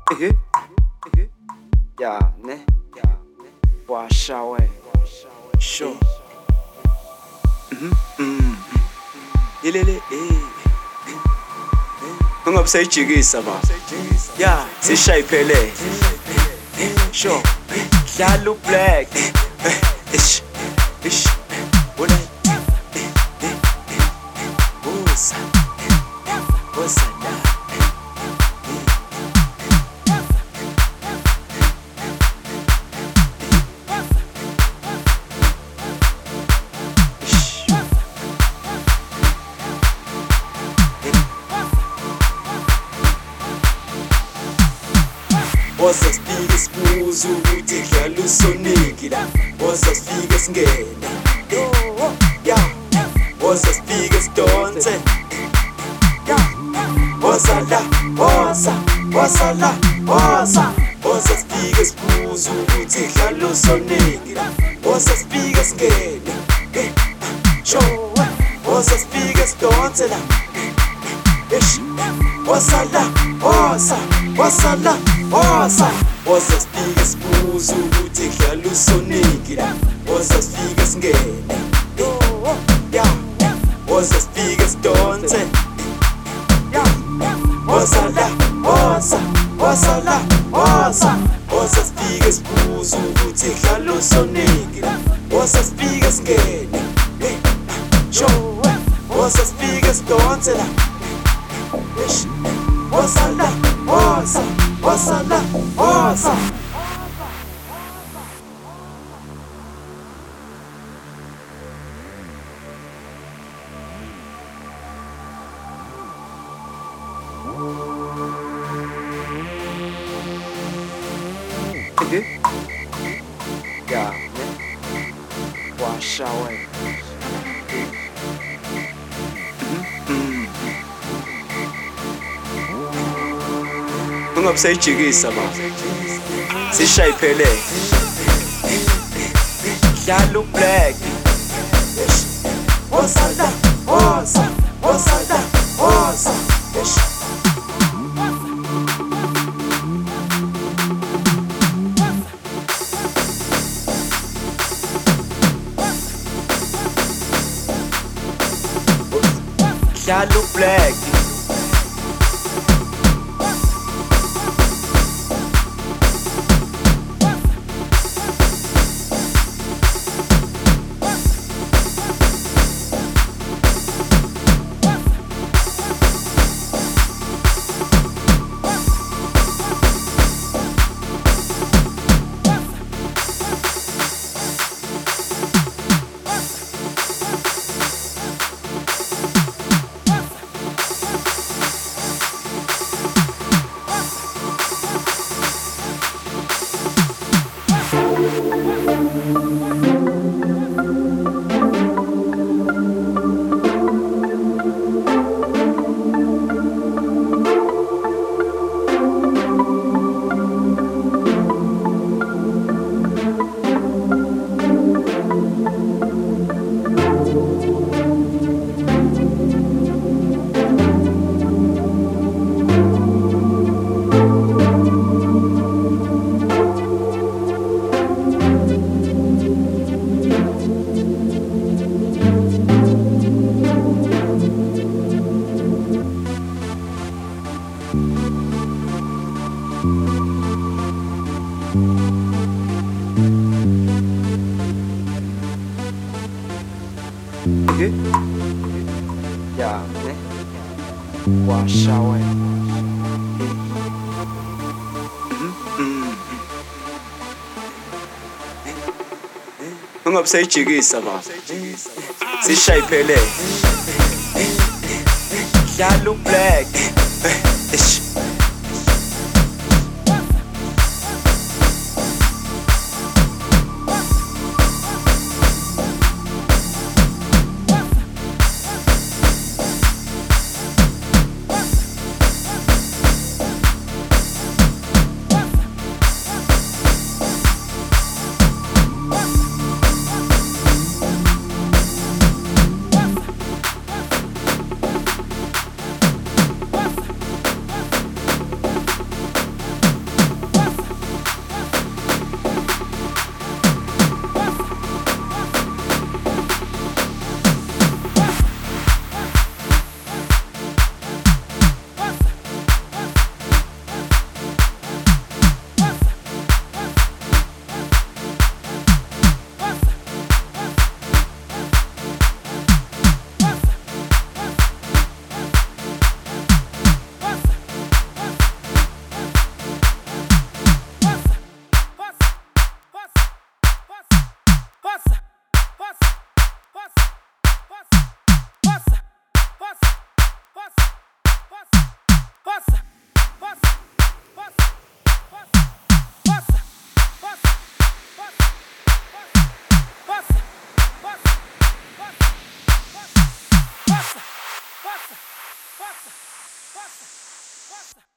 Mhm. Ja, ne? Washa away. Sure. Yelele, ungabusayijikisa ba? Ya, sishayiphele. Sure. Dlala black. Ish. Ish. Wona. Busa. Busa la. Wasafika sibuza ukuthi dlala usoniki la. Wasafika singene. Ya. Wasafika sidonse. Ya. Wasala, wasala. Wasafika sibuza ukuthi dlala usoniki la. Wasafika singene. Show. Wasafika sidonse la. Ish. Wasala. Wasafika sibuza ukuthi dlala usoniki la. Wasafika singene. Ya. Wasafika sidonse. Ya. Wasala. Wasafika sibuza ukuthi dlala usoniki la. Wasafika singene. Show. Wasafika sidonse la. Ish. Wasala. Yeah, wash away. Ungabusayijikisa ba? Sishayiphele. Dlala black. Wasala. Dlala black. Yeah, ne? Wash away. Ungabusayijikisa ba? Sishayiphele. Dlala black. Ish. What's